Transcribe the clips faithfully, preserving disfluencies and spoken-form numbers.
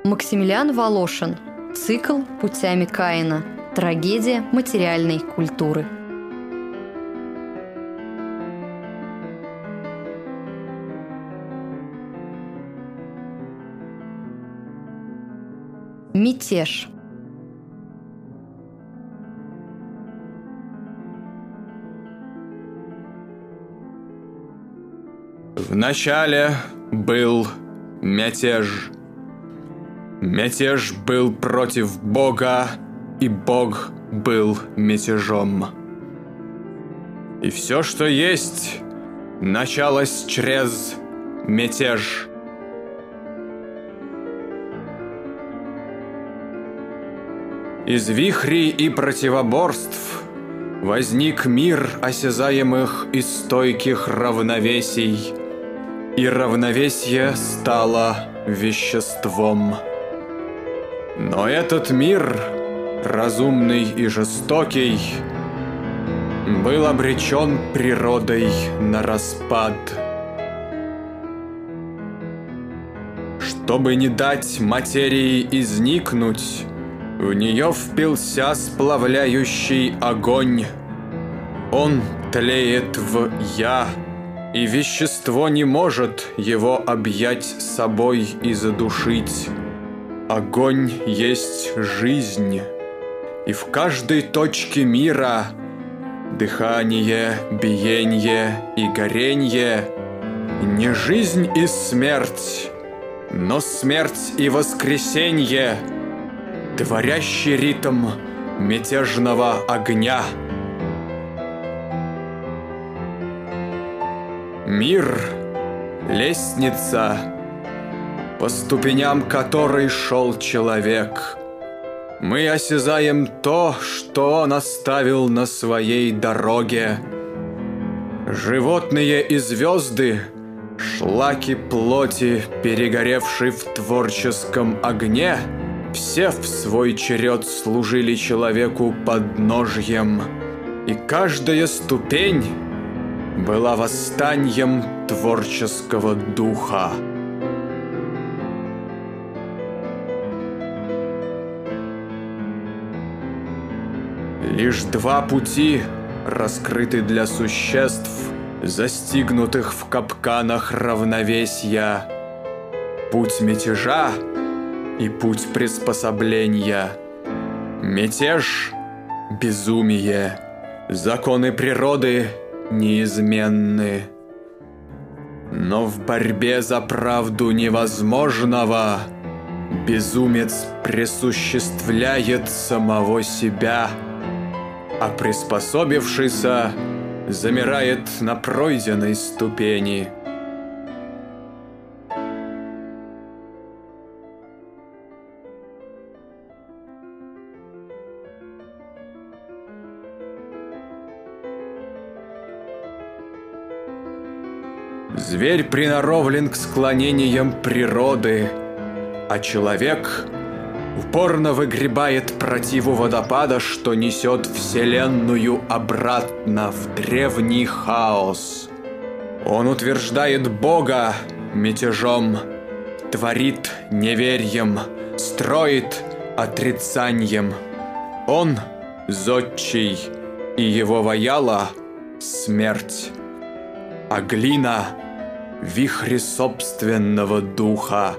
Максимилиан Волошин. Цикл «Путями Каина. Трагедия материальной культуры». Мятеж. Вначале был мятеж. Мятеж был против Бога, и Бог был мятежом. И все, что есть, началось через мятеж. Из вихрей и противоборств возник мир осязаемых и стойких равновесий, и равновесие стало веществом. Но этот мир, разумный и жестокий, был обречен природой на распад. Чтобы не дать материи изникнуть, в нее впился сплавляющий огонь. Он тлеет в «я», и вещество не может его объять собой и задушить. Огонь есть жизнь, и в каждой точке мира дыхание, биение и горенье не жизнь и смерть, но смерть и воскресенье, творящий ритм мятежного огня. Мир — лестница, по ступеням которой шел человек. Мы осязаем то, что он оставил на своей дороге. Животные и звезды — шлаки плоти, перегоревшей в творческом огне, все в свой черед служили человеку подножьем, и каждая ступень была восстанием творческого духа. Лишь два пути раскрыты для существ, застигнутых в капканах равновесия: путь мятежа и путь приспособления. Мятеж — безумие, законы природы неизменны. Но в борьбе за правду невозможного безумец присуществляет самого себя, а приспособившийся замирает на пройденной ступени. Зверь приноровлен к склонениям природы, а человек упорно выгребает противу водопада, что несет Вселенную обратно в древний хаос. Он утверждает Бога мятежом, творит неверьем, строит отрицанием. Он зодчий, и его ваяла смерть, а глина — вихри собственного духа.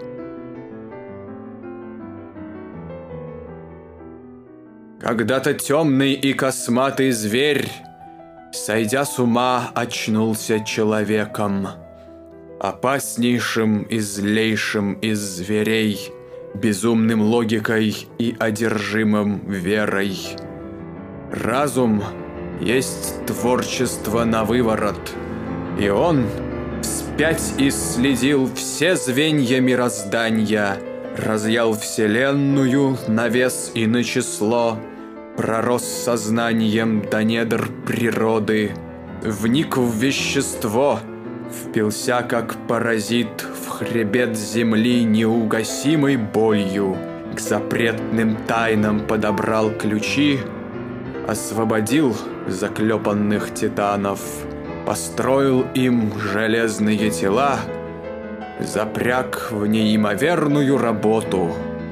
Когда-то темный и косматый зверь, сойдя с ума, очнулся человеком, опаснейшим и злейшим из зверей, безумным логикой и одержимым верой. Разум есть творчество на выворот, и он вспять исследил все звенья мироздания, разъял Вселенную на вес и на число, пророс сознанием до недр природы, вник в вещество, впился как паразит в хребет земли неугасимой болью, к запретным тайнам подобрал ключи, освободил заклепанных титанов, построил им железные тела, запряг в неимоверную работу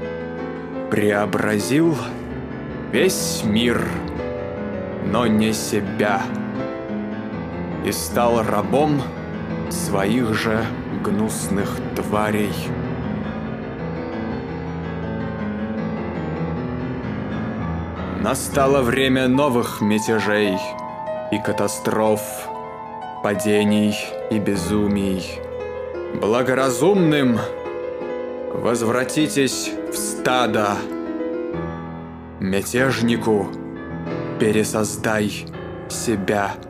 преобразил весь мир, но не себя, и стал рабом своих же гнусных тварей. Настало время новых мятежей и катастроф, падений и безумий. Благоразумным возвратитесь в стадо. Мятежнику пересоздай себя.